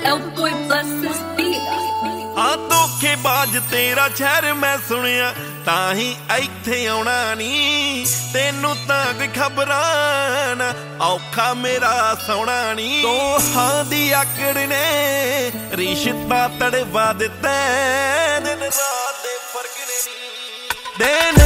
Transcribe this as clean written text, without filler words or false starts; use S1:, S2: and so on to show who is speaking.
S1: L-Boy bless this beat.
S2: हाँ धोखेबाज तेरा शहर मैं सुनिया ताही इत्थे आउणा नी तेनू तां कोई खबरां ना औखा मेरा सौना नी दोहां दी आकड़ ने रिश्ता तड़वा दिता दिन रात दे फर्क ने नी दिन